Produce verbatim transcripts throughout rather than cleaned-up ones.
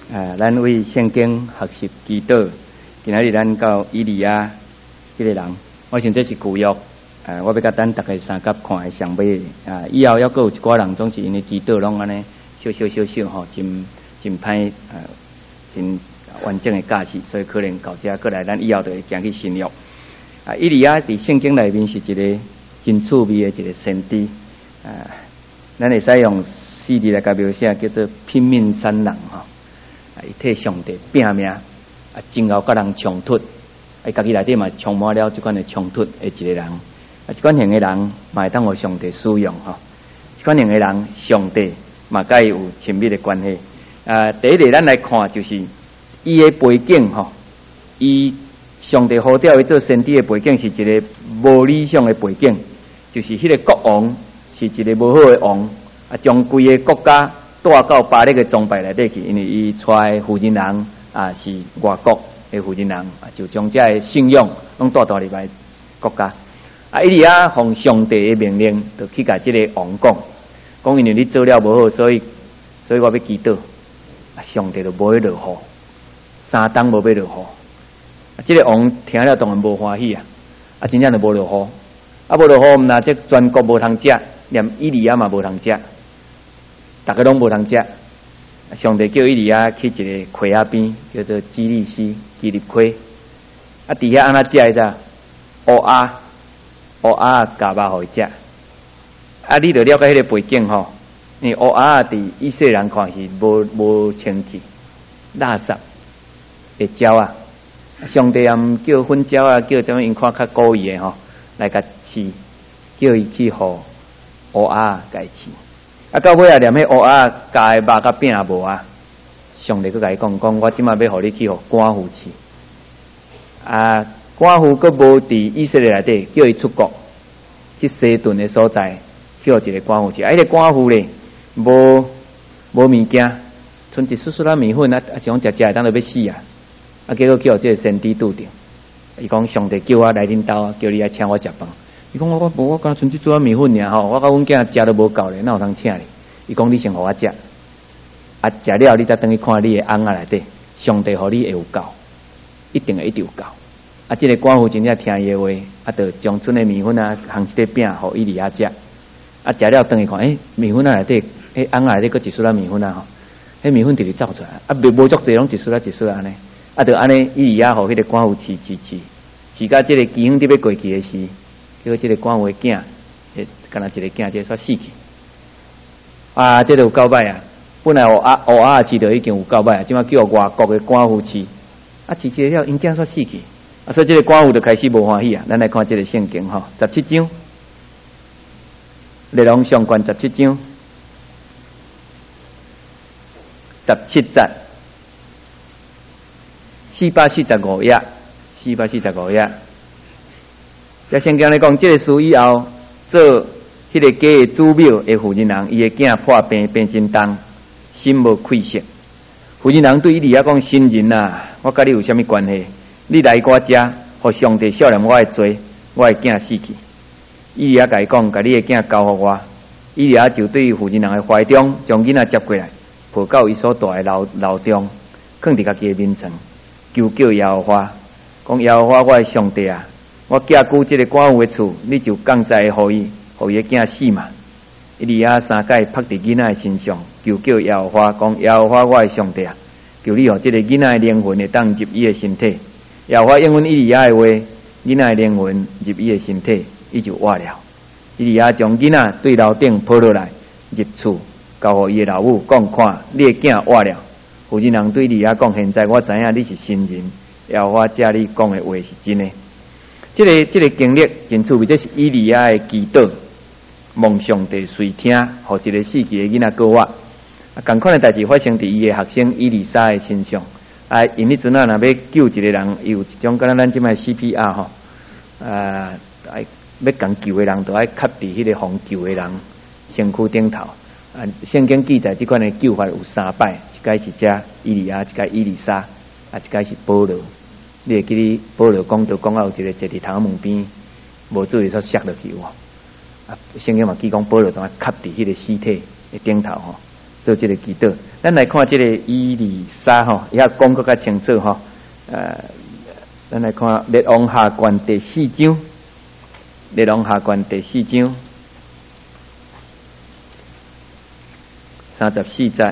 啊，咱为圣经学习祈祷。今仔日咱到以利亚这个人，我想这是旧约。啊，我要甲咱大家三甲看的上尾啊，以后还佫有一寡人总是因为祈祷拢安尼小小小小吼，真真歹啊，真完整的假释，所以可能到遮过来，咱以后就会行去新约。啊，以利亚伫圣经内面是一个真趣味的一个先知啊，咱会使用四字来甲描写，叫做拼命三郎吼。啊，伊替上帝拼命，啊，真后甲人冲突，啊，家己内底嘛充满了即款的冲突的一个人，啊，即款型的人嘛会当互上帝使用吼，即款型的人上帝嘛甲伊有亲密的关系。啊，第一个咱来看就是伊的背景吼，伊上帝呼召伊做先知的背景是一个无理想的背景，就是迄个国王是一个无好的王，啊，将规个国家带到巴力的宗派内底去，因为伊带负责人啊是外国的负责人，啊就将这个信仰拢带到入来国家。啊，伊利亚奉上帝的命令，就去甲这个王讲，讲因为你做了无好，所以所以我要祈祷，啊，上帝就无要落雨，三冬无要落雨。啊，这个王听了当然无欢喜啊，啊，真正就无落雨，啊，无落雨，毋那这全国无通食，连以利亚嘛无通食。大家拢无通食，上帝叫以利亚去一个溪仔边，叫做基利斯基利溪。啊，伫遐安怎食的？乌鸦，乌鸦加肉互伊食。啊，你着了解迄个背景吼，因为乌鸦伫以色列人看是无无清气、垃圾的鸟啊。上帝也毋叫粉鸟啊，叫怎么因看较故意的吼，来甲饲，叫伊去互乌鸦甲伊饲。啊，到尾啊，连迄乌鸦加诶肉甲饼也无啊！上帝佫甲伊讲讲，我即摆要互你去互寡妇饲。啊，寡妇佫无伫以色列内底，叫伊出国去西顿诶所在，去互一个寡妇饲。啊，迄个寡妇咧，无无物件，剩一丝丝仔米粉啊，啊，像食食会当都要死啊！啊，结果去互即个先知拄着，伊讲上帝叫我来恁兜啊，叫你来请我食饭。伊讲我我无我敢剩即煮仔米粉尔吼，我甲阮囝食都无够咧，哪有通请咧？伊讲你先互我食，啊食了你再等去看你的翁仔内底，上帝互你会有够，一定会一直有够。啊，即、这个寡妇真正听伊的话，啊，就将剩的米粉啊，烘一块饼互以利亚食。啊，食了等去看，诶、欸，米粉啊内底，迄翁仔内底佫一丝仔米粉啊吼，迄米粉直直走出来，啊，无无足济，拢一丝仔一丝仔安尼，啊，就安尼以利亚互迄个寡妇饲饲饲，饲到即个基亨伫要过去的时。结果这个官为囝，诶，干那一个囝，这煞死去。啊，这就有够歹啊！本来乌鸦乌鸦饲就已经有够歹啊，即摆叫外国的官夫饲，啊，饲饲了，因囝煞死去。啊，所以这个官夫就开始无欢喜啊。咱来看这个圣经吼，十七章，内容相关十七章，十七节，四百四十五页，四百四十五页。在圣经来讲，这个事以后，做迄个家的主庙的负责人，伊的囝破病病真重，心无愧色。负责人对以利亚讲：“新人啊，我甲你有啥物关系？你来我遮，互上帝赦免我的罪，我的囝死去。”以利亚甲伊讲：“甲你的囝交互我。”以利亚就对负责人的怀中，将囡仔接过来，抱到伊所住的楼楼中，放伫家己的面前，求叫耶和华，讲耶和华我的上帝啊！我寄居这个寡妇的厝，你就降灾互伊，互伊的囝死嘛。以利亚三界拍伫囡仔的身上，求叫耶和华，讲耶和华我的上帝啊，求你互这个囡仔的灵魂会当入伊的身体。耶和华应允以利亚的话，囡仔的灵魂入伊的身体，伊就活了。以利亚将囡仔对楼顶抱落来，入厝交互伊的老母，讲看你的囝活了。负责人对以利亚讲：现在我知影你是新人，耶和华遮你讲的话是真的。这个这个经历真趣味，这是以利亚的祈祷，望上帝垂听，互一个死去的囡仔过活。啊，同款的代志发生伫伊的学生以利沙的身上。啊，因迄阵啊，若要救一个人，有一种敢若咱即卖 C P R 吼，啊，爱要共救的人，都爱卡伫迄个互救的人身躯顶头。啊，圣经记载即款的救法有三摆，一摆是遮以利亚，一摆以利沙，啊，一摆是保罗。你会记哩保罗讲到讲到有一个坐伫头门边，无注意煞摔落去有无？啊，圣经嘛记讲保罗当卡伫迄个尸体的顶头吼， 做这个祈祷。咱来看这个以利沙吼，伊遐讲搁较清楚吼。呃，咱来看列王下传第四章，列王下传第四章三十四节。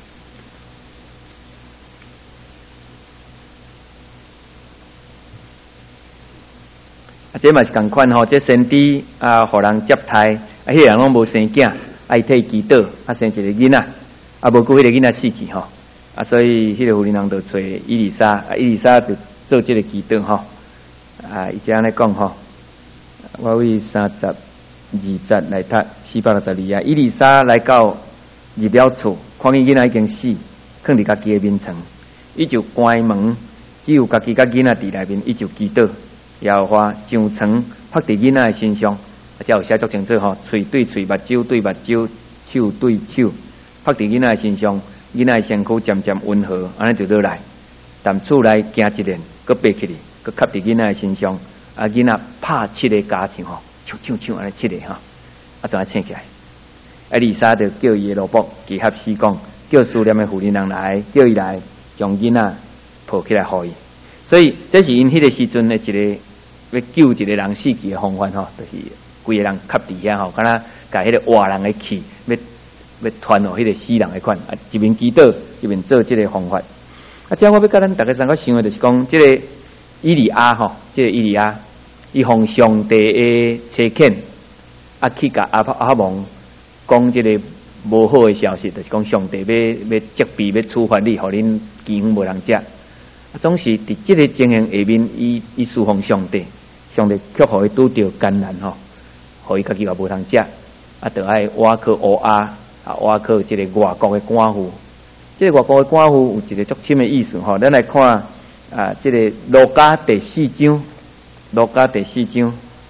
啊，这嘛是共款吼，这先知啊，互人接待，啊，迄个人拢无生囝，啊，伊替祈祷，啊，生一个囡仔，啊，无久迄个囡仔死去吼，啊，所以迄个妇人人就找以利沙，啊，以利沙就做这个祈祷吼，啊，伊这样来讲吼，我为三十二节来读四百六十二啊，以利沙来到入了厝，看见囡仔已经死，放伫家己的面床，伊就关门，只有家己甲囡仔伫内面，伊就祈祷。耶和华上床拍伫囡仔的身上，啊，才有写足清楚吼，喙对喙，目睭对目睭，手对手，拍伫囡仔的身上，囡仔的身躯渐渐温和，安尼就落来。但厝内行一年，搁爬起哩，搁吸伫囡仔的身上，啊，囡仔拍七个加枪吼，抢抢抢安尼七个吼，啊，就安醒起来。啊，以利沙就叫伊的老婆结合施工，叫思念的妇人人来，叫伊来将囡仔抱起来互伊。所以这是因迄个时阵的一个要救一个人死去的方法吼，就是规个人吸伫遐吼，敢若甲迄个活人的气要要传互迄个死人的款，啊，一面祈祷一面做这个方法。啊，这我要甲咱大家三个想的就是讲，这个以利亚吼，这个以利亚，伊奉上帝的差遣，啊去甲阿阿蒙讲这个无好的消息，就是讲上帝要要责备要处罚你，互恁饥荒无人食。总是伫这个情形下面，伊伊侍奉上帝，上帝却互伊拄着艰难吼，互伊家己也无通食，啊，就爱挖靠乌鸦，啊，挖靠这个外国的寡妇。这个外国的寡妇有一个足深的意思吼，咱来看啊，这个路加第四章，路加第四章，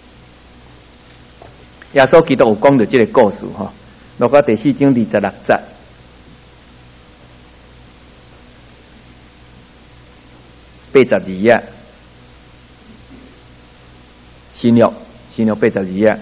耶稣基督有讲到这个故事吼，路加第四章二十六节。八十二页，新约新约八十二页，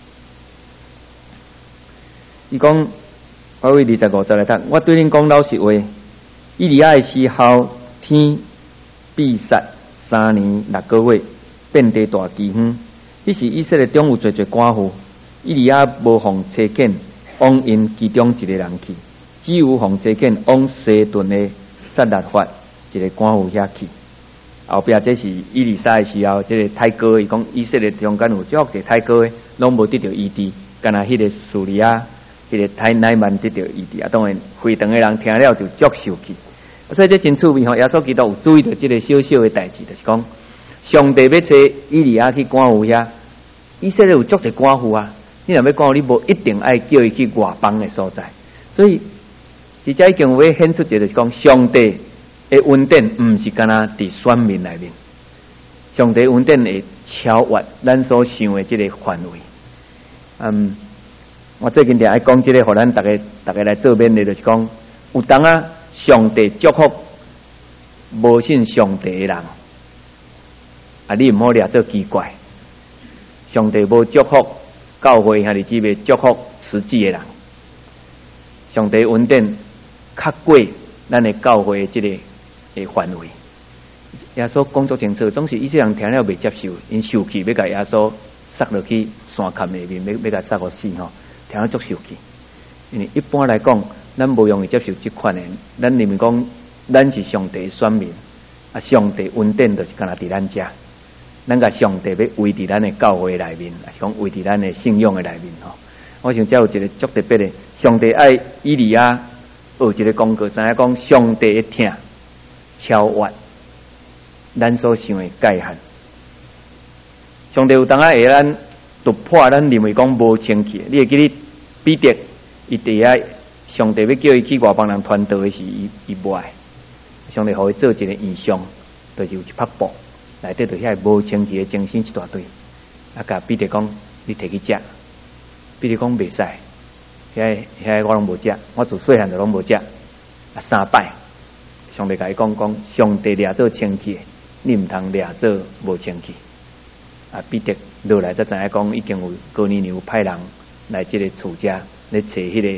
伊讲我为二十五节来读，我对恁讲老实话，以利亚的时候，天闭塞三年六个月，遍地大饥荒。迄时以色列中有侪侪寡妇，以利亚无奉差遣往因其中一个人去，只有奉差遣往西顿的撒勒法一个寡妇遐去。后壁这是以利沙的时候，这个太哥伊讲以色列中间有足个太哥的，拢无得到医治，干那迄个苏利亚，迄个太乃曼得到医治啊。当然，会堂的人听了就足受气。所以这真趣味吼，耶稣基督有注意到这个小小的代志，就是讲上帝要找以利亚去寡妇遐，以色列有足个寡妇啊。你若要寡妇，你无一定爱叫伊去外邦的所在。所以，即只已经会显出一个就是讲上帝。的恩典毋是干那伫选民内面，上帝恩典会超越咱所想的这个范围。嗯，我最近就爱讲这个，互咱大家大家来做面的，就是讲有当啊，上帝祝福无信上帝的人，啊，你毋好掠做奇怪。上帝无祝福教会，还是只袂祝福实际的人。上帝恩典较过咱的教会的这个。的范围，耶稣工作清楚，总是一些人听了未接受，因受气要甲耶稣塞落去山坎内面，要要甲塞互死吼，听了足受气。因为一般来讲，咱无容易接受这款的，咱认为讲咱是上帝选民，啊，上帝恩典就是干那伫咱遮，咱甲上帝要维伫咱的教会内面，啊是讲维伫咱的信仰的内面吼。我想遮有一个足特别的，上帝爱以利亚学一个功课，知影讲上帝的听。超越咱所想的界限，上帝有当啊会咱突破咱认为讲无清气。你会记得彼得伊伫遐，上帝要叫伊去外邦人传道的时，伊伊无爱。上帝互伊做一个异象，就是有一拍布，内底就遐无清气的精神一大堆。啊，甲彼得讲，你摕去食。彼得讲袂使，遐遐我拢无食，我自细汉就拢无食。啊，三摆。上帝甲伊讲讲，上帝掠做清气，你毋通掠做无清气。啊，彼得落来才知影讲，已经有哥尼流派人来这个厝遮，来找迄个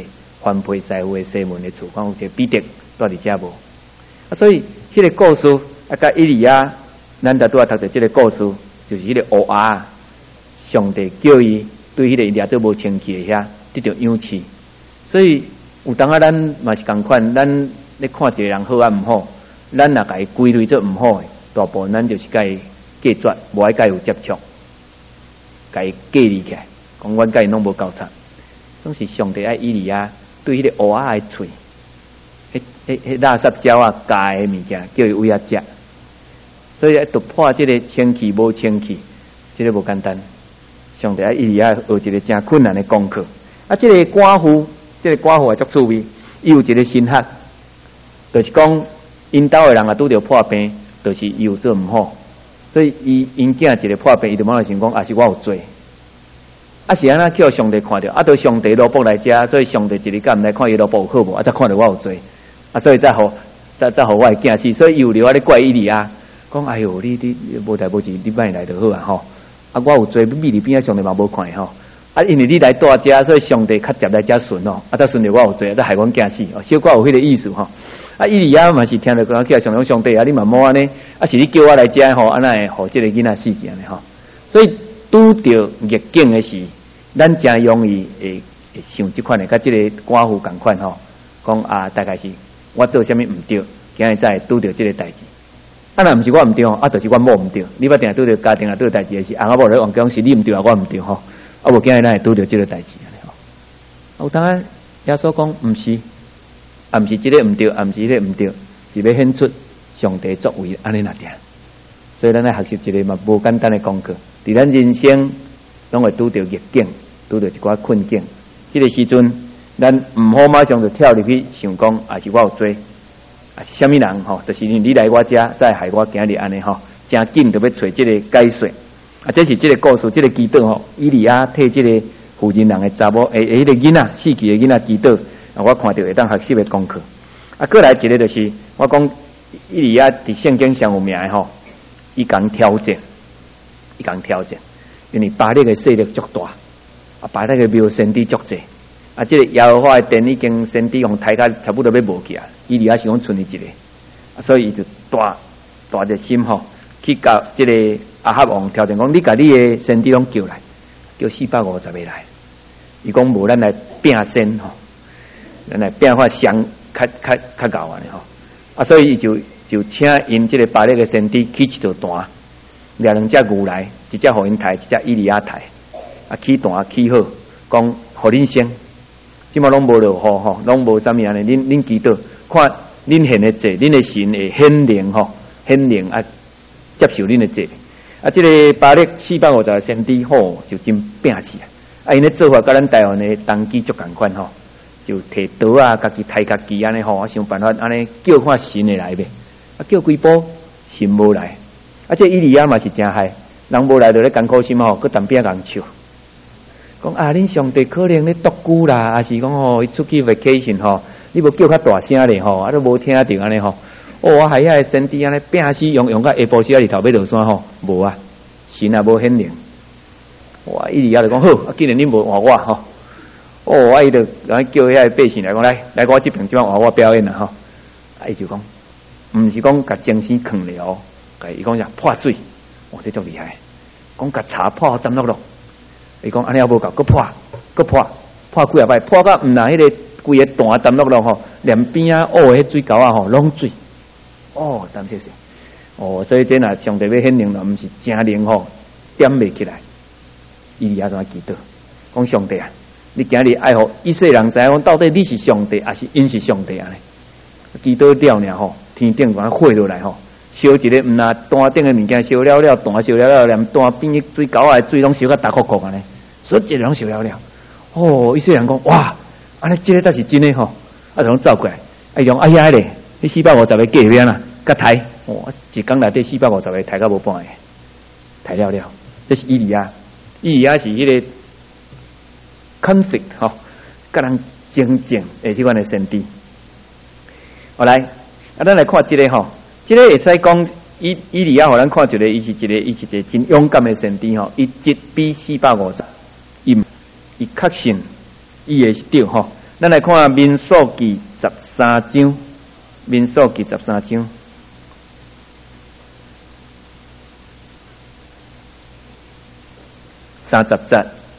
翻倍师傅的西门的厝，讲有一个彼得住伫遮无？啊，所以迄个故事啊，甲伊利亚，咱都拄啊读到即个故事，就是迄个乌鸦，上帝叫伊对迄个掠到无清气的遐得到氧气，所以有当啊，咱嘛是共款，咱咧看一个人好啊毋好，咱若甲伊归类做毋好的，大部分咱就是甲伊隔绝，无爱甲伊有接触，甲伊隔离起来，讲阮甲伊拢无交叉。总是上帝爱伊利亚对迄个乌鸦的喙，迄迄迄垃圾鸟啊，加的物件叫伊喂啊食，所以突破即个清气无清气，即、這個无简单。上帝爱伊利亚学一个真困难的功课。啊，即、這個寡婦，即、這個寡婦也足趣味，伊有一個神學，就是講因兜的人啊拄着破病，就是伊有做毋好，所以伊因囝一個破病，伊就冇想講，啊是我有罪。啊是安那叫上帝看到，啊到上帝羅卜來遮，所以上帝一日間毋來看伊羅卜有好無，啊才看到我有罪，啊所以才互才才互我的囝死，所以有留啊咧怪伊利亞，講哎喲你你無代無志，你莫來就好啊吼，啊我有罪，秘佇邊啊上帝嘛無看吼，啊因為你來到遮，所以上帝較接來遮順哦，啊才順着我有罪，啊才害阮囝死，哦小可有迄個意思吼，啊伊利亞嘛是聽到講叫上帝上帝啊，你嘛莫安尼，啊是你叫我來遮吼，安那會互即個囡仔死去安尼吼，所以。拄着逆境的时，咱真容易会会想即款的，甲即个寡婦共款吼，讲啊，大概是我做啥物毋对，今日才会拄着即个代志。啊，若毋是我毋对吼，啊，就是我某毋对。你捌定拄着家庭啊，拄着代志的是，啊，我某咧王讲是你毋对啊，我毋对吼，啊，无今日咱会拄着即个代志安尼吼。有当然耶稣讲毋是，啊，毋是即个毋对，啊，毋是即个毋对，是要显出上帝作为安尼那点。所以咱来学习一个嘛无简单的功课，伫咱人生拢会拄着逆境，拄着一寡困境。这个时阵，咱毋好马上就跳入去想讲，啊是我有罪，啊是虾米人吼？就是你来我遮，再害我今日安尼吼，真紧就要找这个解说。啊，这是这个故事，这个基督吼，以利亚替这个妇人人的查某，诶诶，迄个囡仔死去的囡仔基督，啊，我看到会当学习的功课。啊，过来一个就是我讲以利亚伫圣经上有名的吼。伊讲挑战，伊讲挑战，因为巴力的势力足大，啊，巴力的庙先知足济，啊，这个耶和华的殿已经先知用抬甲差不多要无去啊，伊利亚是讲剩伊一个，啊，所以伊就大大着心吼，去甲这个亞哈王挑戰講，你甲你的先知攏叫來，叫四百五十個來，伊講無咱來拼先吼，咱來拼法上較較較高安尼吼，啊，所以伊就。就請因這個巴力的先知起一條彈，掠兩隻牛來，一隻互因抬，一隻以利亞抬，啊起彈起好，講互恁先，即馬攏無落雨吼，攏無啥物安尼，恁恁祈禱，看恁獻的祭，恁的神會顯靈吼，顯靈啊接受恁的祭，啊，這個巴力四百五十個先知吼，就真拼死啊！啊，因咧做法甲咱台灣的當機足共款吼，就摕刀啊，家己抬家己安尼吼，想辦法安尼叫看神會來唄。啊，叫幾波神無來，啊，這以利亞嘛是真害，人無來就咧艱苦心吼，佮當邊人笑，講啊，恁上帝可能咧獨孤啦，啊是講吼，伊出去 vacation 吼，你無叫較大聲咧吼，啊都無聽到安尼吼，哦，我係遐個先知安尼拼死用用到下晡時啊，日頭要落山吼，無啊，神也無顯靈，哇，以利亞就講好，啊，既然恁無話我吼，哦，啊伊就叫遐個百姓來講來，來我這邊即擺話我表演啦吼，啊伊就講。毋是講甲精神囥了，甲伊講就破水，哇，這足厲害！講甲茶破抌落落，伊講安尼也無夠，佮破，佮破，破幾啊擺，破到毋拿迄個規個彈抌落落吼，連邊啊烏迄水溝啊吼，攏水，哦，擔謝謝，哦，所以這若上帝要顯靈了，毋是真靈吼，點袂起來，伊利亞怎祈禱，講上帝啊，你今日愛互以色列人知影講，到底你是上帝，還是因是上帝安尼？祈禱了呢吼。天頂把火落來吼，燒一個毋拿彈頂嘅物件燒了了，彈燒了了，連彈邊水溝啊水攏燒甲大殼殼安尼，所以一個攏燒了了。哦，伊說人講哇，安尼這個才是真誒吼，啊，就攏走過來，啊，用哎呀咧，迄四百五十個計邊啊，甲抬，哇，一工內底四百五十個抬甲無半個，抬了了。這是以利亞，以利亞是迄個 conflict 吼，甲人爭競誒，即款誒先知。好來。啊，咱來看這個吼，這個會使講以以利亞，互咱看一個，伊是一個，伊是一個真勇敢的先知吼。伊一比四百五十，伊伊確信伊會是對吼。 咱来看民数记十三章，民数记十三章。三十节，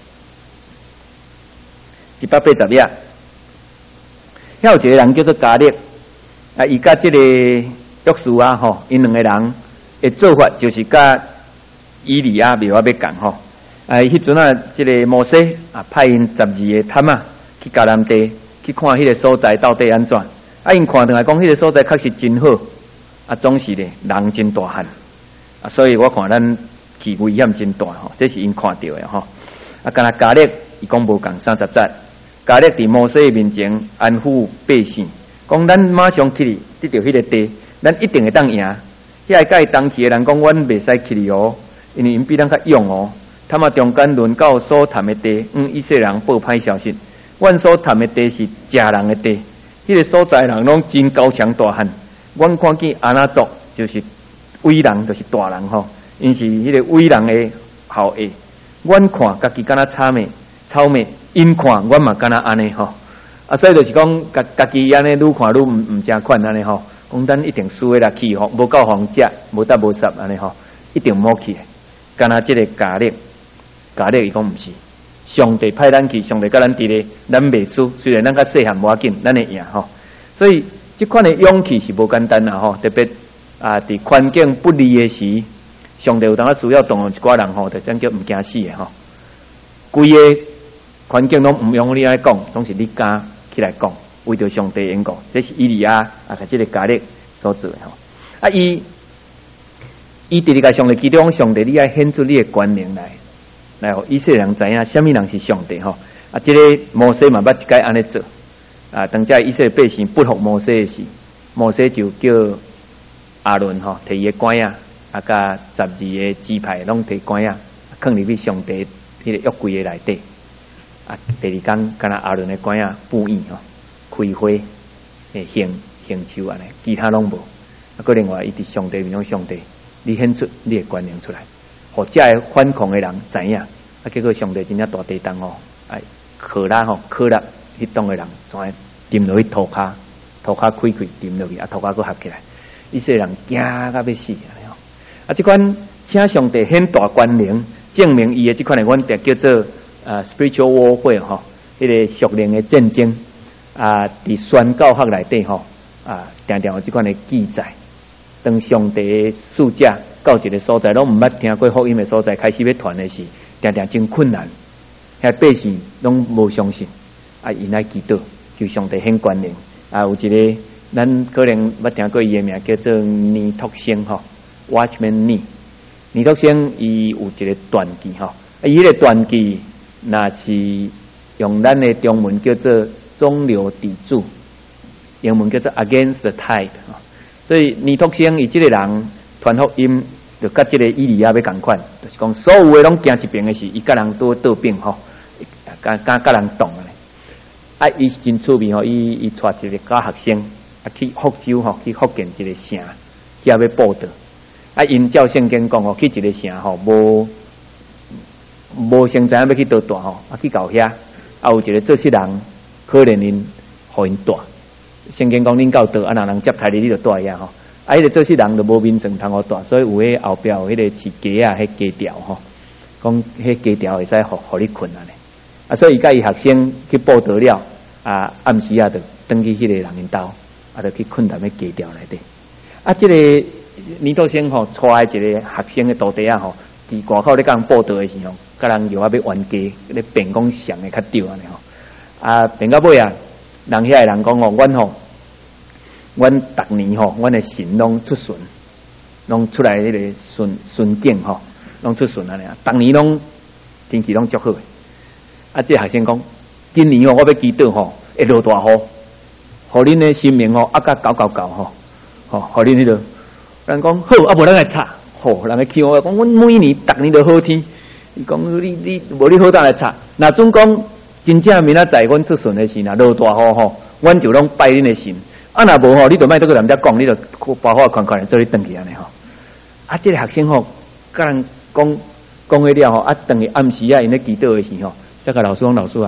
一百八十页。遐有一个人叫做迦勒，啊，伊甲即个约书亚吼，因两个人的做法就是甲以利亚袂话要共吼。啊，迄阵啊，即个摩西啊，派因十二个探啊去迦南地去看迄个所在到底安怎。啊，因看上来讲，迄个所在确实真好，啊，总是咧人真大汉，啊，所以我看咱。其危险真大吼，这是因看到的吼。啊，敢若迦勒伊讲无共三十节，迦勒伫摩西面前安抚百姓，讲咱马上去得到迄个地，咱一定会当赢。遐个甲伊同去的人讲，阮袂使去哦，因为因比咱较勇哦。他们中间轮到所谈的地，嗯，以色列人报歹消息，阮所谈的地是食人的地，迄、那个所在人拢真高强大汉。阮看见阿那族就是伟人，就是大人吼。因是迄个伟人的后裔，阮看家己敢若草莓，草莓，因看阮嘛敢若安尼吼，啊，所以就是讲家家己安尼愈看愈毋毋正款安尼吼，讲咱一定输诶啦去吼，无够黄食，无得无杀安尼吼，一定莫去，敢若即个迦勒，迦勒伊讲毋是，上帝派咱去，上帝甲咱伫咧，咱袂输，虽然咱较细汉无要紧，咱会赢吼，所以即款诶勇气是无简单啦吼，特别啊，伫环境不利诶时。上帝有当啊需要动用一寡人吼，就真叫毋惊死诶吼。规个环境拢毋用你来讲，总是你敢起来讲，为着上帝缘故，这是以利亚啊，甲即个迦勒所做诶吼。啊，伊伊伫咧甲上帝基督上帝，你爱显出你诶权能来，来互以色列人知影，什么人是上帝吼。啊，即、这个摩西嘛捌一解安尼做啊，当遮以色列百姓不服摩西诶时，摩西就叫亞倫吼摕伊诶拐仔。啊，甲十二个支派拢摕管啊，放入去上帝迄个约柜诶内底。啊，第二天，敢若亞倫诶管啊布宴吼，開花诶獻獻酒安尼，其他拢無。啊，個另外伊佇上帝面向上帝，你顯出你诶權能出來，互遮個反抗诶人知影。啊，結果上帝真正大地動吼，哎，可拉吼可拉迄棟诶人，全沉落去塗骹，塗骹開開沉落去，啊塗骹佫合起來，以色列人驚甲要死。啊，即款請上帝顯大權能，證明伊嘅即款嘅阮哋叫做啊 spiritual warfare 吼，迄個屬靈嘅戰爭啊，佇宣教學內底吼啊，定定有即款嘅記載。當上帝嘅使者到一個所在，攏毋捌聽過福音嘅所在，開始要傳嘅時，定定真困難，遐百姓攏無相信，啊，因來祈禱，求上帝顯權能。啊，有一個咱可能捌聽過伊嘅名叫做尼托星吼。Watchman Nee， 尼托星伊有一個傳記吼，啊，伊迄個傳記若是用咱的中文叫做中流砥柱，英文叫做 Against the Tide 吼。所以尼托星伊即個人傳福音，就甲即個以利亞要共款，就是講所有誒攏行一邊誒時，伊甲人都倒並吼，敢敢甲人動咧。啊，伊是真趣味吼，伊伊帶一個假學生啊去福州吼，去福建一個城，遐要報道。啊，因照聖經講吼，去一個城吼，無無先知影要去倒大吼，啊去到遐，啊有一個做事人，可能因互因大。聖經講恁到倒，啊若人接待你，你就大遐吼。啊，迄個做事人就無面證通互大，所以有迄後壁有迄個飼雞啊，迄雞條吼，講迄雞條會使互互你困安尼。啊，所以伊甲伊學生去報道了，啊暗時啊，就轉去迄個人因兜，啊就去困踮迄雞條內底。啊，即、這個。尼托星吼，帶一個學生嘅徒弟啊吼，佇外口咧甲人報道嘅時候，甲人又啊要冤家，咧辯講上嘅較對安尼吼。啊，辯到尾啊，人遐個人講吼，阮吼，阮逐年吼，阮嘅神攏出巡，攏出來迄個巡巡境吼，攏出巡安尼啊，逐年攏天氣攏足好。啊，即個學生講，今年吼我要祈禱吼，會落大雨，互恁嘅生命吼，啊甲搞搞搞吼，吼，互恁迄個。人講好，啊無咱來查，好，人個氣我講，阮每年逐年都好天。伊講你你無你好當來查，若總講真正明仔載阮出巡的時，若落大雨吼，阮就攏拜恁的神。啊若無吼，你就莫倒去人家講，你就包好看看做你轉去安尼吼。啊，即、這個學生吼，甲人講講迄了吼，啊，等於暗時啊，因咧祈禱的時吼，再甲老師講老師啊，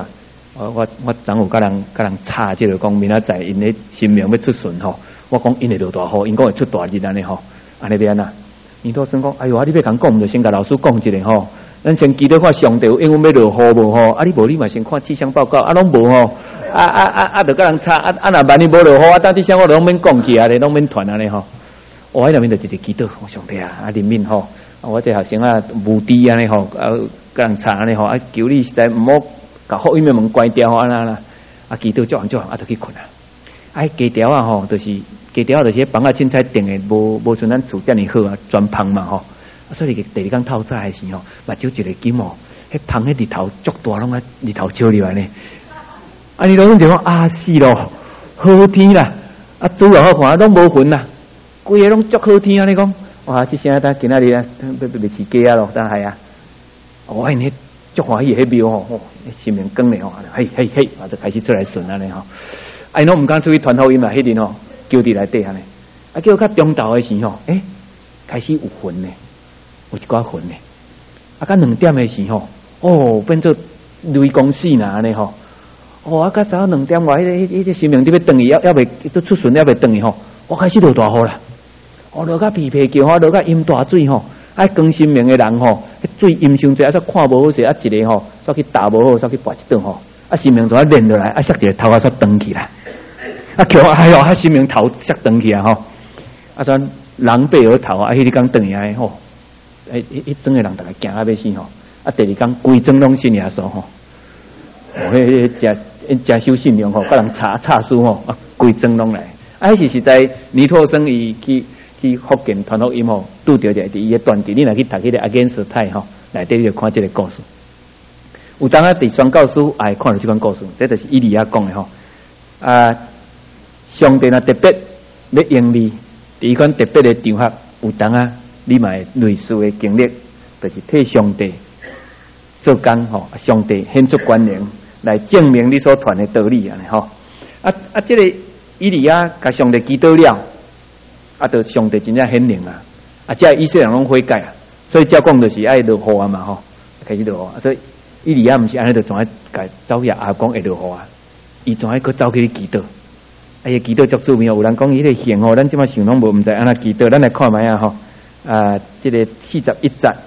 我我我昨有甲人甲人吵，即个讲明仔载因咧新明要出巡吼，我讲因会落大雨，因讲会出大日安尼吼，安尼变啊？尼托生讲，哎哟，啊你要讲讲，毋就先甲老师讲一下吼。咱先记得看上帝有因为要落雨无吼？啊你无你嘛先看气象报告，啊拢无吼？啊啊啊啊，就甲人吵，啊啊若万一无落雨，啊当气象我拢免讲起啊咧，拢免传安尼吼。我喺内面就直直祈祷，上帝啊，啊怜悯吼，我这学生啊无知安尼吼，啊甲人吵安尼吼，啊求你实在毋好甲福音的门关掉安那啦，啊祈祷做完做完啊就去困啊。啊家条啊吼，就是家条就是房啊凊彩定的，无无像咱厝遮尔好啊，全芳嘛吼。啊所以第二天透早的时候，目睭一个金哦，迄芳迄日头足大，拢啊日头照入来呢。啊你拢就讲啊是咯，好天啦，啊主又好看，拢无云啦。规个拢足好天啊！你讲，哇！即声呾今仔日啊，要要要饲鸡啊咯，呾系啊！我因迄足欢喜迄庙吼，哦，心灵光咧吼，嘿嘿嘿，我就开始出来顺安尼吼。哎，侬毋敢出去传福音嘛？迄阵吼，叫伫内底安尼，啊叫较中昼的时候，诶、欸，开始有云咧，有一寡云咧，啊，甲两点的时候，哦，变做雷公死呐安尼吼。哦，啊，甲早两点外，迄个迄个心灵伫要转去，要要未都出巡，要未转去吼，我开始落大雨啦。哦，落甲皮皮叫，我落甲淹大水吼，爱更新明的人吼，水淹伤济，啊，煞看无好势，啊，一个吼，煞去打无好，煞去拔一顿吼，啊，新明就啊连落来，啊，摔一个头啊，煞长起来，啊，叫哎哟，啊，新明头摔长起来吼，啊，算狼狈而逃啊，迄日刚转来吼，诶，一整个人大概惊啊要死吼，啊，第二天规整拢信耶稣吼，哦，迄真真守信用吼，甲人查查书吼，啊，规整拢来，啊，迄是实在尼托生伊去。去福建传福音吼，拄着一个伊个断题，你若去读迄个阿根斯泰吼，内底你就看即个故事。有当啊，伫宣教书也看到即款故事，这就是以利亚讲的吼。啊，上帝若特别要用你，伫款特别的场合，有当啊，你嘛会类似的经历，就是替上帝做工吼，上帝显出权能来证明你所传的道理安尼吼。啊啊，即、这个以利亚甲上帝祈祷了。啊，就上帝真正显灵啊！啊，这以色列人拢悔改啊，所以照讲就是爱落雨啊嘛吼，开始落雨啊。所以以利亚毋是安尼，就总爱甲走去阿讲会落雨啊，伊总爱去走去祈祷。哎呀，祈祷足著名，有人讲伊个行吼，咱即马想拢无，毋知安那祈祷，咱来看卖啊吼。啊，即、这个四十一节，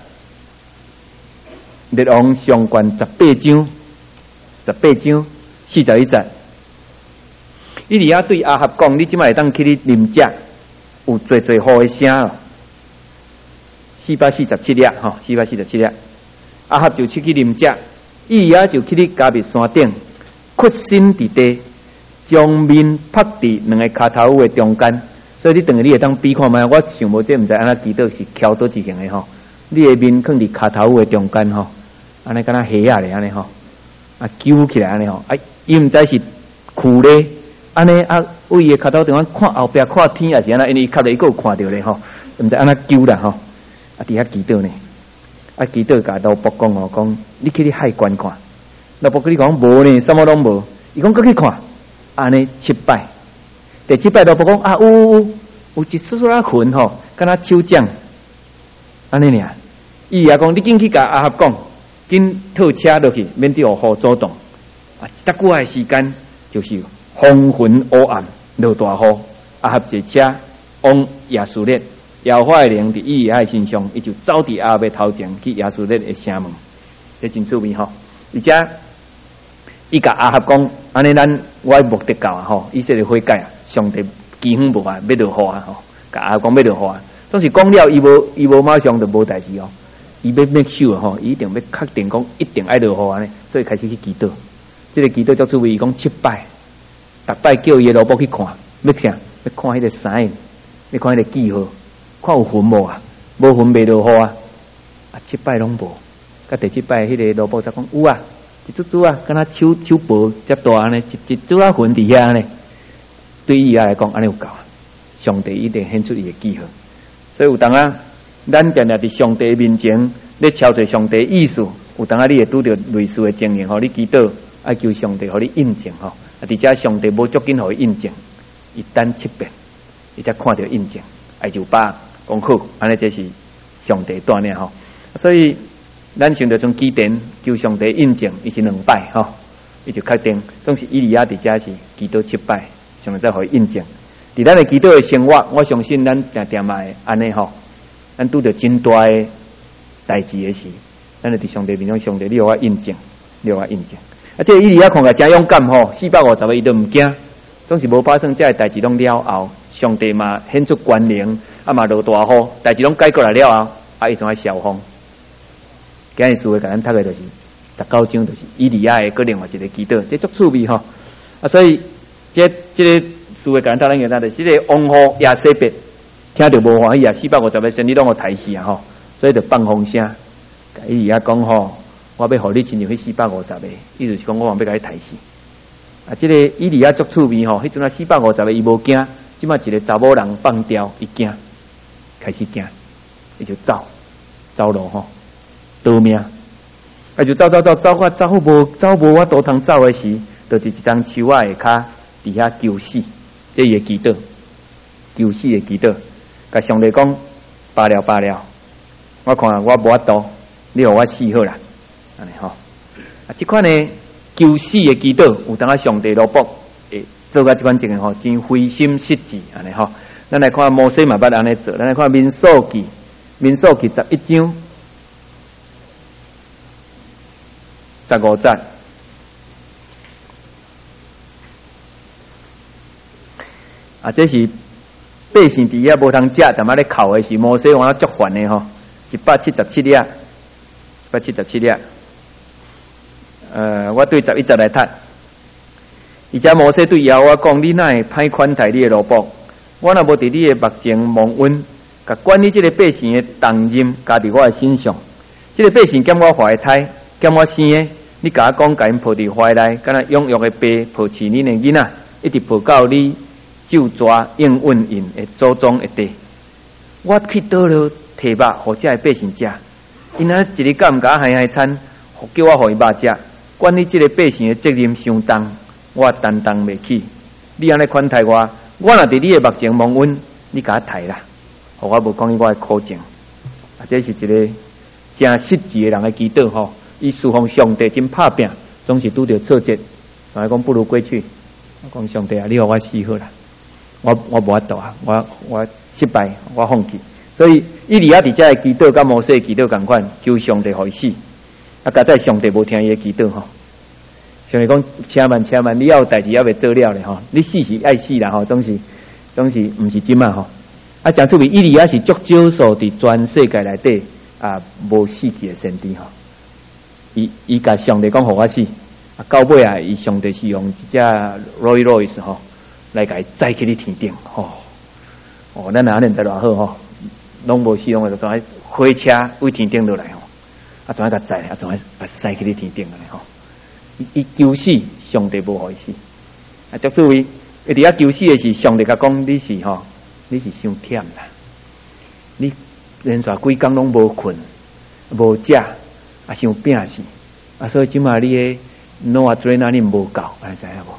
列王上卷十八章，十八章四十一节，以利亚对阿哈讲：你即马会当去你啉食。有最最好的声咯，四百四十七粒吼，四百四十七粒。阿合就去去啉食，以利亚就去去加密山顶，屈身伫地，将面拍伫两个骹头的中间。所以你等于你会当比看卖，我想无这毋知安那祈祷是翘倒一型的吼。你的面放伫骹头的中间吼，安尼敢若虾啊咧安尼吼，啊揪起来安尼吼，啊伊毋知是苦咧。安尼啊，为伊脚头地方看后壁看天也是安那，因为伊脚咧伊个有看到咧吼，毋知安那揪啦吼，啊伫遐祈祷呢，啊祈祷甲老伯讲哦，讲你去你海关看，老伯跟你讲无呢，什么拢无，伊讲搁去看，安尼失败，第七摆老伯讲啊有有有，有一丝丝啊云吼，敢若手掌，安尼尔，伊也讲你紧去甲阿合讲，紧套车落去，免得有雨阻挡，啊，得久的时间就是。风云乌暗，落大雨，阿合一车往亚述列，耶和华的灵伫以利亚身上，伊就走伫阿合的头前去亚述列的城门，这真趣味吼。而且伊甲阿合讲，安尼咱我的目的到啊吼，以色列悔改啊，上帝基本无啊，要落雨啊吼，甲阿合讲要落雨啊，总是讲了伊无伊无马上就无代志哦，伊要 make sure 吼，伊一定要确定讲一定爱落雨安尼，所以开始去祈祷。这个祈祷足趣味，伊讲七摆。逐摆叫伊老婆去看，要啥？要看迄个sign，要看迄个记号，看有云无啊？无云袂落雨啊？啊，七摆拢无。甲第七摆迄个老婆才讲有啊，一珠珠啊，敢若手手薄遮大安尼，一一珠啊云伫遐安尼。对伊来讲，安尼有够啊！上帝一定显出伊的记号。所以有当啊，咱定定伫上帝面前，咧敲做上帝意思。有当啊，你会拄着类似的经验吼，你祈祷爱求上帝互你印证吼。啊！而且上帝无足紧互伊印证，伊等七遍，伊才看到印证，爱就把讲好，安尼这是上帝锻炼吼。所以咱想着从基点求上帝印证，伊是两摆吼。 伊就确定总是以利亚伫遮是祈祷失败，上帝再互伊印证。伫咱的祈祷的生活，我相信咱定定嘛会安尼吼，咱拄着真大的代志的时，咱就伫上帝面前，上帝你互我印证，你互我印证。啊，这个以利亚看个真勇敢吼，四百五十个伊都毋惊，总是无发生这个代志拢了后，上帝嘛显出权能，啊嘛落大雨，代志拢解过来了后，啊伊仲爱消风。今日书的甲咱读的就是十九章，就是以利亚的个另外一个祈祷，这足趣味吼。啊，所以这这个书的甲咱读咱个咱的，这个王后亚西别听着无欢喜啊，四百五十个先知拢互杀死啊吼，所以就放风声，甲以利亚讲吼，我要互你亲像迄四百五十个，意思是讲我要甲你杀死。啊，这个以利亚足趣味吼，迄阵啊四百五十个伊无惊，即马一个查某人放掉，伊惊，开始惊，伊就走走路吼。逃命，啊就走走走走，我走无走无我都通走的时，就是一张树仔下骹伫遐求死，这伊个祈祷，求死的祈祷，甲上帝讲罢了罢了，我看我无法度，你互我死好啦，安尼吼，啊即款呢求死的祈祷，有当啊上帝罗卜诶做甲即款情形吼，真灰心失志安尼吼，咱来看摩西嘛捌安尼做，咱来看民数记，民数记十一章。十五节啊，这是百姓伫遐无通食，但嘛咧哭的是摩西王足烦的吼，一百七十七粒，一百七十七粒。呃，我对十一节来读，而且摩西对耶和华讲：你哪会歹款待你的奴仆？我若无伫你的目前蒙恩，甲管理这个百姓的重任加伫我的身上，这个百姓兼我怀胎，兼我生的。你甲我讲，甲因抱伫怀内，敢若养育的爸抱饲恁的囡仔，一直抱到你就抓应允因的祖宗的地。我去倒了摕肉，互这百姓食，因仔一日敢毋甲我嗨嗨餐，叫我互伊肉食。管理这个百姓的责任相当，我担当袂起。你安尼款待我，我若伫你的目前蒙恩，你甲我刣啦，互我无讲伊我的苦情。啊，这是一个真实际的人的祈祷吼。伊侍奉上帝真拍拼，总是拄着挫折，所以讲不如过去。我讲上帝啊，你互我死好啦，我我无法度啊，我我失败，我放弃。所以以利亚伫遮的祈祷，甲摩西的祈祷共款，求上帝互伊死。啊，甲在上帝无听伊的祈祷吼。上帝讲，请慢请慢，你还有代志还未做了咧吼，你死是爱死啦吼，总是总是毋是真嘛吼。啊，讲出面以利亚是足少数伫全世界内底啊无死去的先知吼。伊伊甲上帝讲互我死，啊到尾啊，伊上帝是用一只 Rolls Royce 吼来甲伊载去你天顶吼，哦，咱安尼在偌好吼，拢无死，拢就当火车为天顶落来吼，啊，怎啊甲载，啊，怎啊甲塞去你天顶安尼吼，伊伊求死，上帝无互伊死，啊，足注意，伊伫遐求死的是上帝甲讲你是吼，你是伤忝啦，你连续几工拢无困，无食。啊，伤拼死啊！所以即马你诶诺阿追那你无够，安知影无？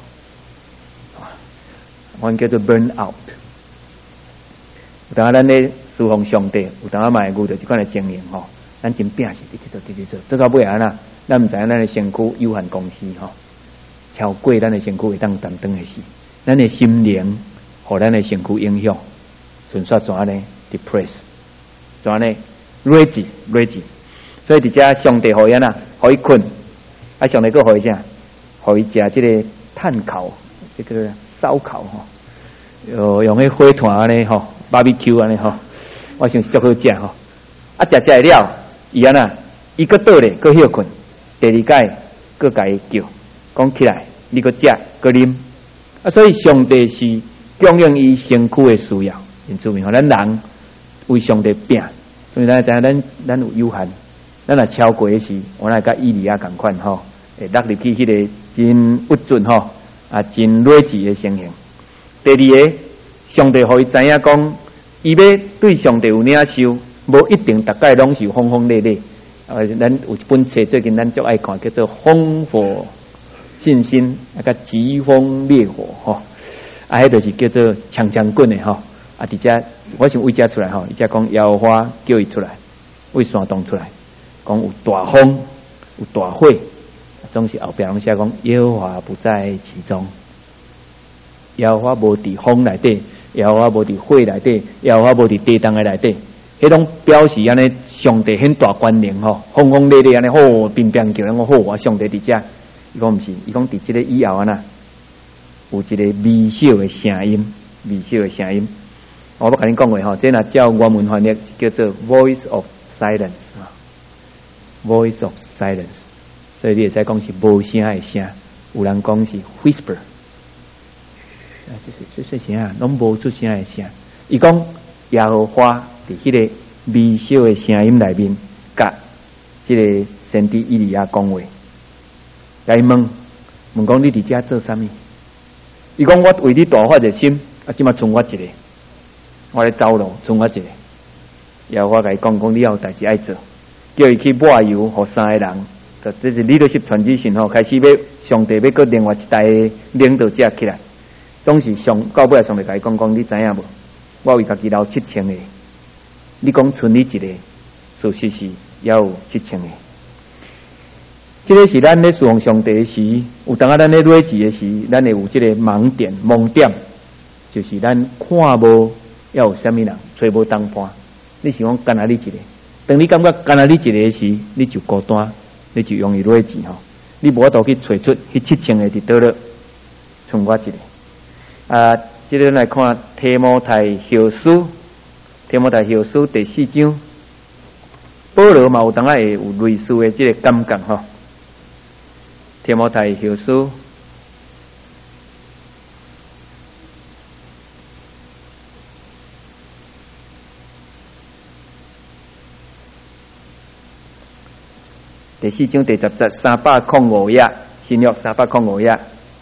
我叫做 burn out。有当咱咧侍奉上帝，有当啊嘛会遇到即款诶情形吼，咱真拼死，直直做直直做，做到尾啊呐，咱毋知影咱诶身躯有限公司吼，超过咱诶身躯会当担当诶事，咱诶心灵互咱诶身躯影响，纯煞怎呢 depress， 怎呢 ready ready。所以伫遮上帝互伊呐，互伊困，啊上帝佫互伊啥？互伊食即个炭烤，即个烧烤吼，呃用迄火炭安尼吼 ，barbecue 安尼吼，我想是足好食吼。啊食食了，伊安那，伊佫倒咧，佫休困，第二摆佫甲伊叫，讲起来，你佫食，佫啉，啊所以上帝是供应伊身躯的需要，因此吼，咱人为上帝拼，所以咱知影咱咱有有限。咱若超过时，我来甲以利亚共款吼，会落入去迄个真不准吼，啊真睿智的情形。第二个，上帝互伊知影讲，伊要对上帝有领受，无一定逐概拢是轰轰烈烈。呃，咱有一本册最近咱足爱看，叫做《烽火信心》，啊个疾风烈火吼，啊迄就是叫做枪枪棍的吼。啊，伫遮我想为遮出来吼，伊遮讲耶和华叫伊出来，为山洞出来。讲有大风，有大火， 总是后壁拢写讲耶和华不在其中，耶和华无伫风内底，耶和华无伫火内底，耶和华无伫地动的内底，迄种表示安尼上帝很大权能吼，轰轰烈烈安尼吼，乒乒叫，咱讲好啊，上帝伫遮。伊讲毋是，伊讲伫即个以后安那有一个微小的声音，微小的声音。我要甲恁讲话吼，这若照原文翻译叫做 voice of silence，voice of silence， 所以你会使讲是无声的声，有人讲是 whisper， 啊，这这这声啊，拢无出声的声。伊讲耶和华伫迄个微小的声音内面，甲即个先知以利亚讲话，甲伊问问讲你伫遮做啥物？伊讲我为你大发热心，啊，即马剩我一个。我咧走路，剩我一个，然后我甲伊讲讲，你有代志爱做，叫伊去抹油，互三个人，就这是你都是传之信吼，开始要上帝要搁另外一代领导者起来，总是上到尾上帝甲伊讲讲，你知影无？我为家己留七千个，你讲剩你一个，事实是也有七千个。这个是咱咧侍奉上帝的时，有当啊咱咧蕊字的时，咱会有这个盲点、盲点，就是咱看无。要有啥物人找无当伴？你是讲干那你一个？当你感觉干那你一个的时，你就孤单，你就容易落钱吼。你无法度去找出迄七千个伫倒了，剩我一个。啊，即个来看提摩太后书，提摩太后书第四章，保罗嘛有当啊会有类似的即个感觉吼。提摩太后书。第四章第十节三百零五页，新约三百零五页。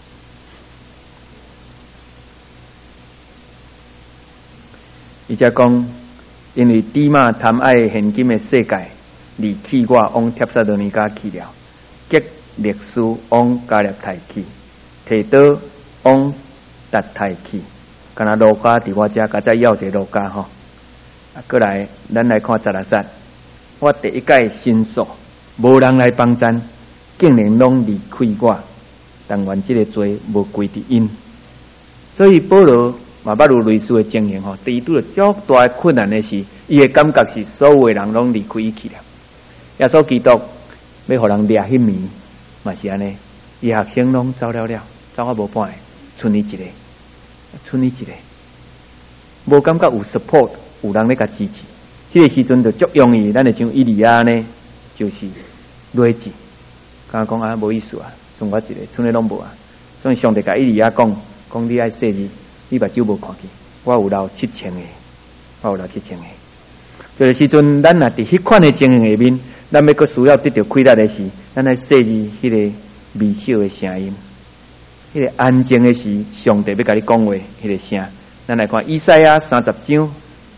伊则讲，因为低马贪爱现今的世界，离弃我往帖撒罗尼迦去了，结历史往加略太去，提刀往达太去，敢若路加伫我遮，甲再要一个路加吼。啊，过来，咱来看十六节，我第一届申诉。无人来帮衬，竟然拢离开我，但愿这个罪无归伫因。所以保罗嘛捌有类似的经验吼，第一拄着较大的困难的时，伊的感觉是所有的人拢离开伊去了。耶稣基督要互人掠迄暝，嘛是安尼，伊学生拢走了了，走啊无半个，剩伊一个，剩伊一个，无感觉有 support， 有人咧甲支持。迄、那个时阵就足容易，咱会像以利亚呢。就是累字，刚刚讲啊，无意思啊，剩我一个，剩的拢无啊。所以上帝甲以利亚讲，讲你爱说字，你目睭无看见，我有留七千个，我有留七千个。这个时阵，咱若伫迄款的情形下面，咱要搁需要得到快乐的时，咱来说字，迄个微小的声音，迄、那个安静的时，上帝要甲你讲话，迄、那个声。咱来看以赛亚三十章，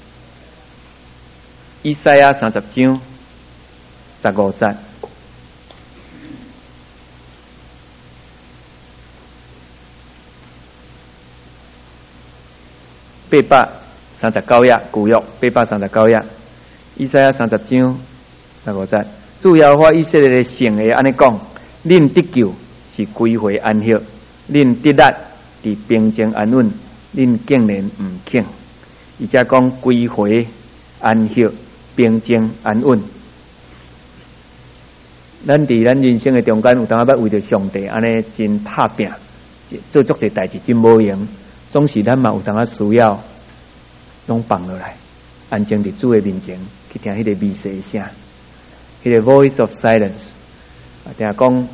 以赛亚三十章。十五节，八百三十九页，旧约八百三十九页，以赛亚三十章十五节，主要话以色列的圣的安尼讲，恁得救是归回安息，恁得力伫平静安稳，恁竟然毋肯，而且讲归回安息、平静安稳。咱伫咱人生的中间，有当啊捌为着上帝安尼真拍拼，做足侪代志真无用，总是咱嘛有当啊需要，拢放落来，安静伫主的面前去听迄个微细的声，迄、那个 voice of silence。啊，定讲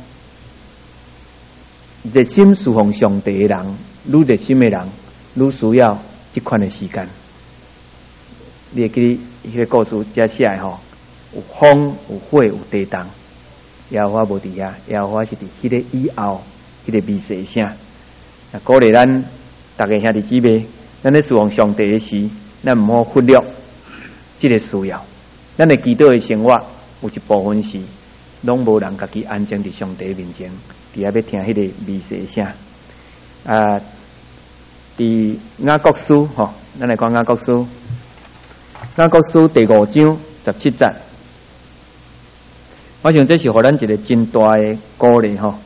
热心侍奉上帝的人，愈热心的人，愈需要即款的时间。你会记迄个故事遮写的吼，有风，有火，有地动。耶和华无伫遐，耶和华是伫迄个以后，迄、那个微细声。啊，鼓励咱逐个兄弟姊妹，咱咧侍奉上帝的时，咱毋好忽略即个需要。咱的祈祷的生活有一部分是，拢无人家己安静伫上帝面前，伫遐要听迄个微细声。啊，伫雅各书吼，咱来看雅各书，雅各书第五章十七节。 我想这是互咱一个真大的鼓励吼。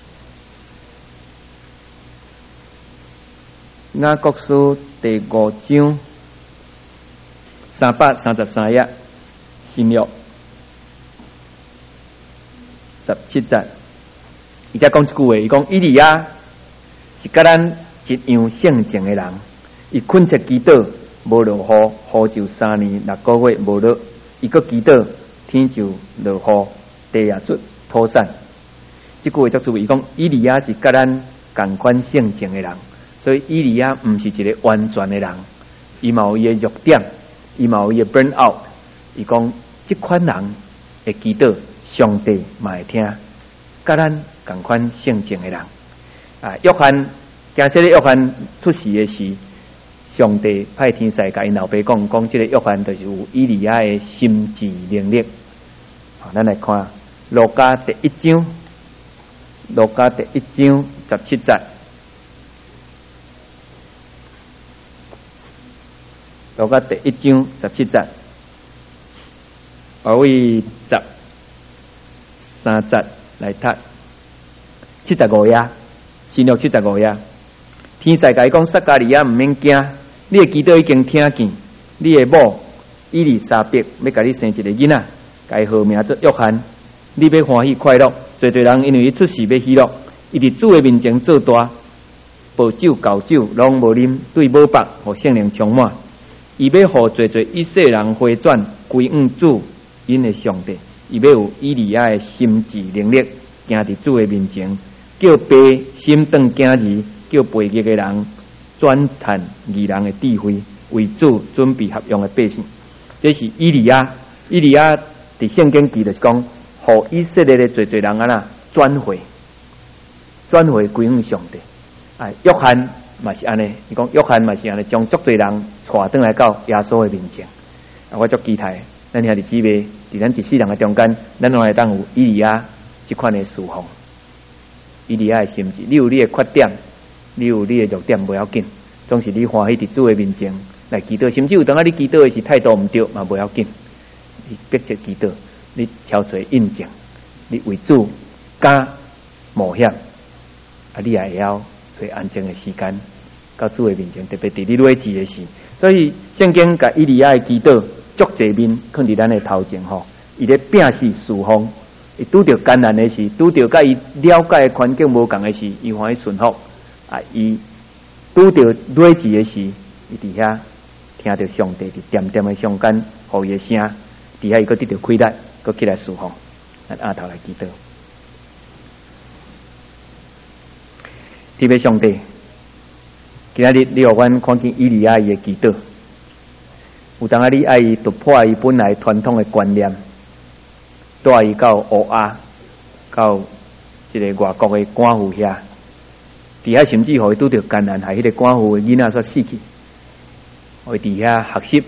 雅各书第五章三百三十三页，新约十七节，伊才讲一句话，伊讲以利亚是甲咱一样性情的人，伊困切祈祷无落雨，雨就三年六个月无落，伊个祈祷天就落雨，地也出土产。这句话作注意，伊讲以利亚是甲咱同款性情的人。所以以利亚唔是一个完全的人，伊嘛有伊的弱点，伊嘛有伊的 burn out。伊讲这款人会祈祷，上帝嘛会听，甲咱同款性情的人。啊，约翰，假设咧约翰出世的时，上帝派天使甲因老爸讲，讲这个约翰就是有以利亚的心智能力。好，咱来看路加第一章，路加第一章十七节。路加第一章十七节，我为十三节来读七十五页，新约七十五页。天使甲伊讲：撒加利亚唔免惊，你的祈祷已经听见，你的某伊丽莎白要甲你生一个囡仔，甲伊号名做约翰。你要欢喜快乐，侪侪人因为伊出世要喜乐，伊伫主的面前做大，无酒高酒拢无啉，对无白互圣灵充满。伊要互侪侪以色列人回转归向主因的上帝，伊要有以利亚的心智能力，行伫主的面前，叫爸心当惊疑，叫背逆的人转叹义人的智慧，为主准备合用的百姓。这是以利亚，以利亚伫圣经记就是讲，互以色列的侪侪人啊呐转回，转回归向上帝。啊，约翰嘛是安尼，伊讲约翰嘛是安尼，将足侪人带转来到耶稣的面前。啊，我足期待，咱兄弟姊妹伫咱一世人的中间，咱拢会当有以利亚这款的侍奉。以利亚的心智，你有你的缺点，你有你的弱点，不要紧，总是你欢喜伫主的面前来祈祷。甚至有当啊，你祈祷的是态度唔对嘛，不要紧，你逼切祈祷，你挑出印证，你为主加冒险，啊，你也会晓做安静的时间。到主的面前，特别伫你落志的时，所以圣经甲以利亚的祈祷足侪面放伫咱的头前吼，伊咧拼死侍奉，伊拄着艰难的时，拄着甲伊了解的环境无共的时，伊欢喜顺服啊，伊拄着落志的时，伊伫遐听着上帝伫点点的上间，互伊的声，伫遐伊阁得着亏待，阁起来侍奉，咱压头来祈祷，特别上帝。今仔日你互阮看见以利亚伊的祈祷，有当啊你爱伊突破伊本来传统的观念，带伊到乌鸦，到一个外国的官府遐，伫遐甚至互伊拄着艰难，害迄个官府的囡仔煞死去，互伊伫遐学习，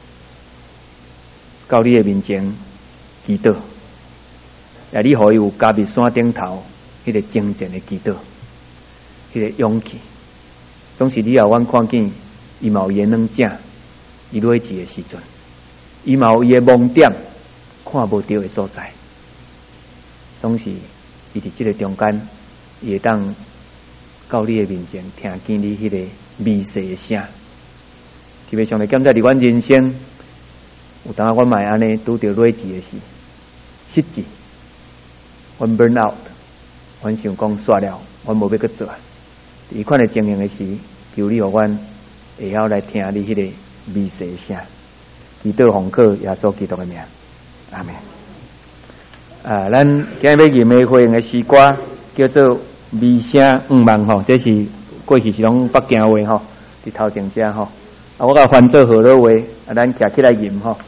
到你的面前祈祷，也你互伊有加密山顶头迄个精进的祈祷，迄个勇气。总是你后阮看见，伊嘛有伊软正，伊落志的时阵，伊嘛有伊的盲点，看无到的所在。总是伊伫即个中间，伊会当到你的面前，听见你迄个微细的声。特别上帝检查伫阮人生，有当阮嘛会安尼拄着落志的时，失志，阮 burn out， 阮想讲煞了，阮无要去做。伊款的情形的时，求你互阮会晓来听你迄个微细的声。祈祷奉靠耶稣基督的名，阿门。啊，咱今日要吟的回应的诗歌叫做微声五万吼，这是过去是拢北京话吼，伫头前遮吼。啊，我甲翻做河洛话，啊，咱徛起来吟吼。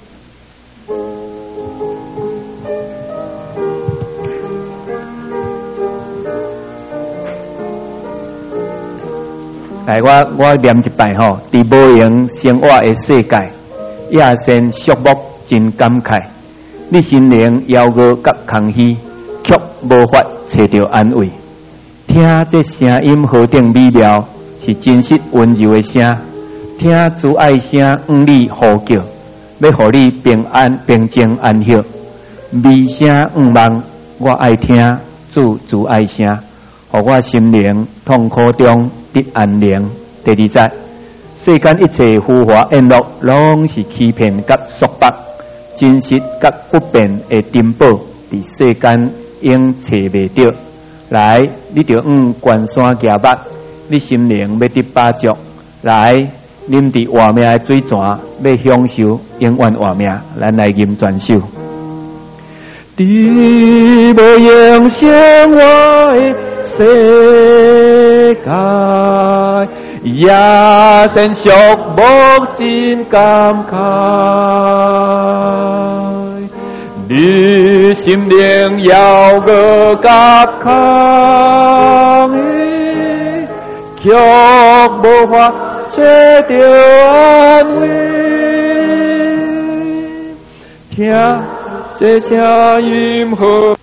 来，我我念一摆吼，伫无闲生活的世界，夜深肃穆真感慨。你心灵摇摇甲空虚，却无法找到安慰。听这声音何等美妙，是真实温柔的声。听主爱声向你呼叫，要互你平安平静安息。 微声毋望，我爱听，主主爱声，互我心灵痛苦中得安宁。第二节，世间一切浮华宴乐，拢是欺骗甲束缚，真实甲不变的珍宝，伫世间永找袂到。来，你着用关山夹目，你心灵要得饱足。来，啉伫活命的水泉，要享受永远活命。咱来吟全首。伫无影生活的世界，也先属无真感慨。你心灵要个甲空的，却无法找到安慰。听这声音好。